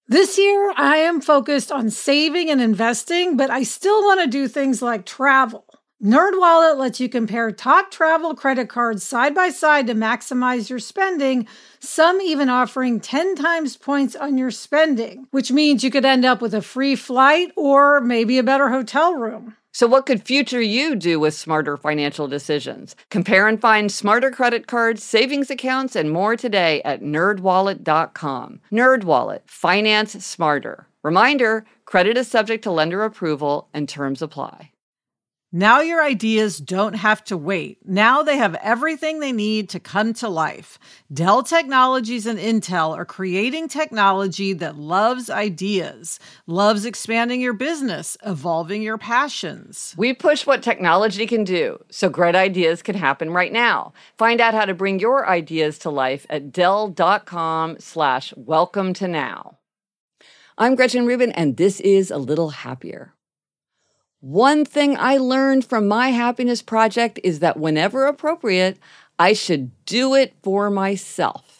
This year, I am focused on saving and investing, but I still want to do things like travel. NerdWallet lets you compare top travel credit cards side by side to maximize your spending, some even offering 10 times points on your spending, which means you could end up with a free flight or maybe a better hotel room. So what could future you do with smarter financial decisions? Compare and find smarter credit cards, savings accounts, and more today at nerdwallet.com. NerdWallet, finance smarter. Reminder, credit is subject to lender approval and terms apply. Now your ideas don't have to wait. Now they have everything they need to come to life. Dell Technologies and Intel are creating technology that loves ideas, loves expanding your business, evolving your passions. We push what technology can do, so great ideas can happen right now. Find out how to bring your ideas to life at Dell.com/welcome to now. I'm Gretchen Rubin, and this is A Little Happier. One thing I learned from my happiness project is that whenever appropriate, I should do it for myself.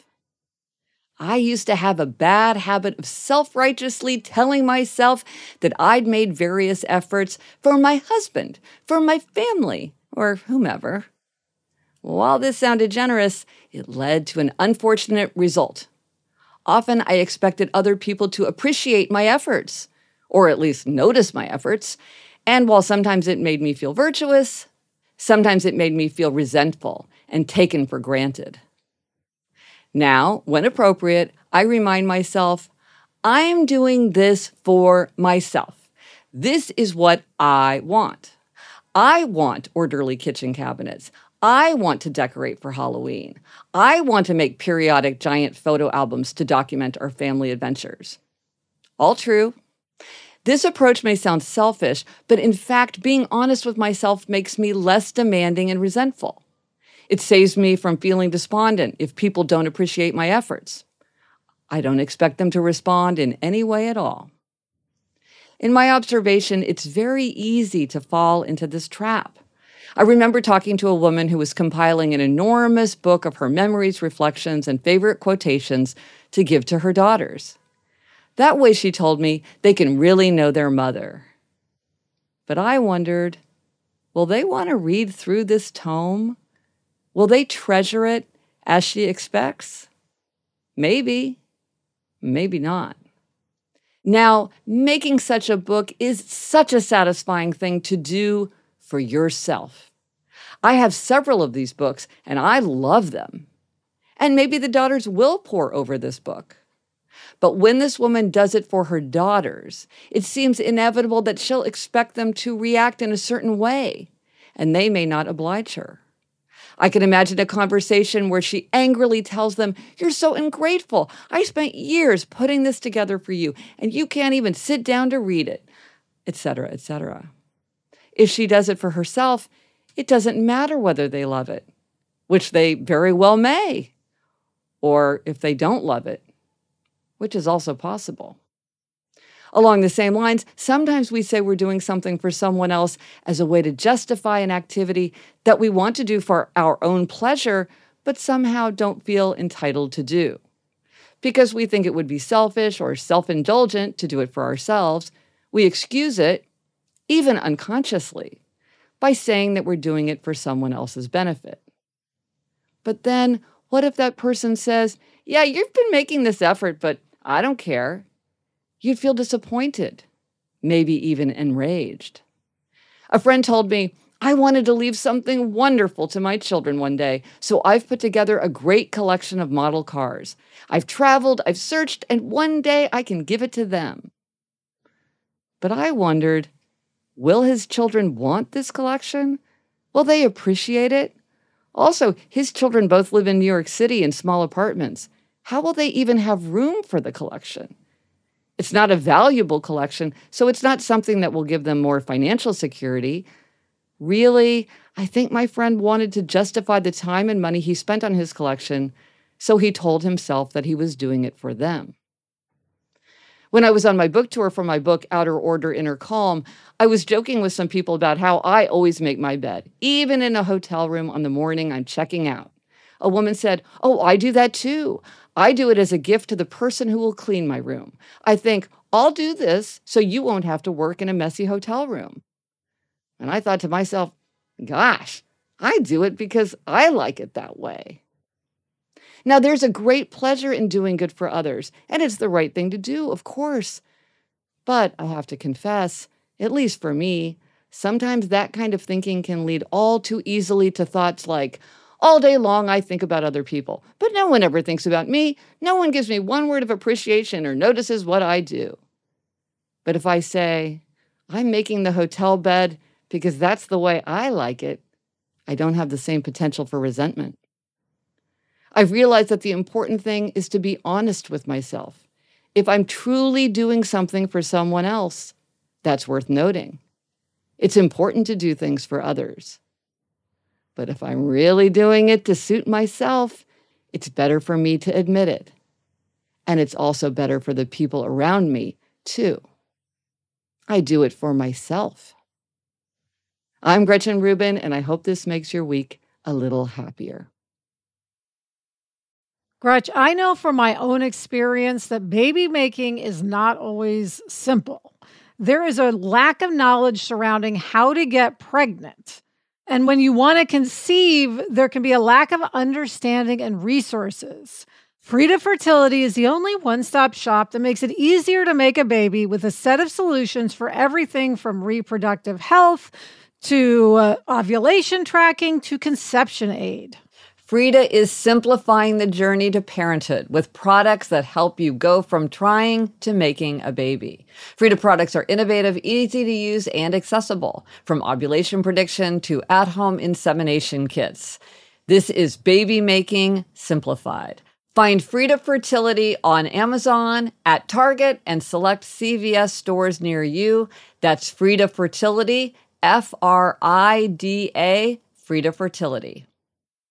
I used to have a bad habit of self-righteously telling myself that I'd made various efforts for my husband, for my family, or whomever. While this sounded generous, it led to an unfortunate result. Often I expected other people to appreciate my efforts, or at least notice my efforts. And while sometimes it made me feel virtuous, sometimes it made me feel resentful and taken for granted. Now, when appropriate, I remind myself, I'm doing this for myself. This is what I want. I want orderly kitchen cabinets. I want to decorate for Halloween. I want to make periodic giant photo albums to document our family adventures. All true. This approach may sound selfish, but in fact, being honest with myself makes me less demanding and resentful. It saves me from feeling despondent if people don't appreciate my efforts. I don't expect them to respond in any way at all. In my observation, it's very easy to fall into this trap. I remember talking to a woman who was compiling an enormous book of her memories, reflections, and favorite quotations to give to her daughters. That way, she told me, they can really know their mother. But I wondered, will they want to read through this tome? Will they treasure it as she expects? Maybe, maybe not. Now, making such a book is such a satisfying thing to do for yourself. I have several of these books, and I love them. And maybe the daughters will pore over this book. But when this woman does it for her daughters, it seems inevitable that she'll expect them to react in a certain way, and they may not oblige her. I can imagine a conversation where she angrily tells them, "You're so ungrateful. I spent years putting this together for you, and you can't even sit down to read it," etc., etc. If she does it for herself, it doesn't matter whether they love it, which they very well may, or if they don't love it, which is also possible. Along the same lines, sometimes we say we're doing something for someone else as a way to justify an activity that we want to do for our own pleasure, but somehow don't feel entitled to do. Because we think it would be selfish or self-indulgent to do it for ourselves, we excuse it, even unconsciously, by saying that we're doing it for someone else's benefit. But then, what if that person says, "Yeah, you've been making this effort, but I don't care"? You'd feel disappointed, maybe even enraged. A friend told me, "I wanted to leave something wonderful to my children one day, so I've put together a great collection of model cars. I've traveled, I've searched, and one day I can give it to them." But I wondered, will his children want this collection? Will they appreciate it? Also, his children both live in New York City in small apartments. How will they even have room for the collection? It's not a valuable collection, so it's not something that will give them more financial security. Really, I think my friend wanted to justify the time and money he spent on his collection, so he told himself that he was doing it for them. When I was on my book tour for my book, Outer Order, Inner Calm, I was joking with some people about how I always make my bed, even in a hotel room on the morning I'm checking out. A woman said, "Oh, I do that too. I do it as a gift to the person who will clean my room. I think, I'll do this so you won't have to work in a messy hotel room. And I thought to myself, gosh, I do it because I like it that way. Now, there's a great pleasure in doing good for others, and it's the right thing to do, of course. But I have to confess, at least for me, sometimes that kind of thinking can lead all too easily to thoughts like, all day long I think about other people, but no one ever thinks about me. No one gives me one word of appreciation or notices what I do. But if I say, I'm making the hotel bed because that's the way I like it, I don't have the same potential for resentment. I've realized that the important thing is to be honest with myself. If I'm truly doing something for someone else, that's worth noting. It's important to do things for others. But if I'm really doing it to suit myself, it's better for me to admit it. And it's also better for the people around me, too. I do it for myself. I'm Gretchen Rubin, and I hope this makes your week a little happier. Gretch, I know from my own experience that baby making is not always simple. There is a lack of knowledge surrounding how to get pregnant. And when you want to conceive, there can be a lack of understanding and resources. Frida Fertility is the only one-stop shop that makes it easier to make a baby with a set of solutions for everything from reproductive health to ovulation tracking to conception aid. Frida is simplifying the journey to parenthood with products that help you go from trying to making a baby. Frida products are innovative, easy to use, and accessible, from ovulation prediction to at-home insemination kits. This is baby making simplified. Find Frida Fertility on Amazon, at Target, and select CVS stores near you. That's Frida Fertility, Frida, Frida Fertility.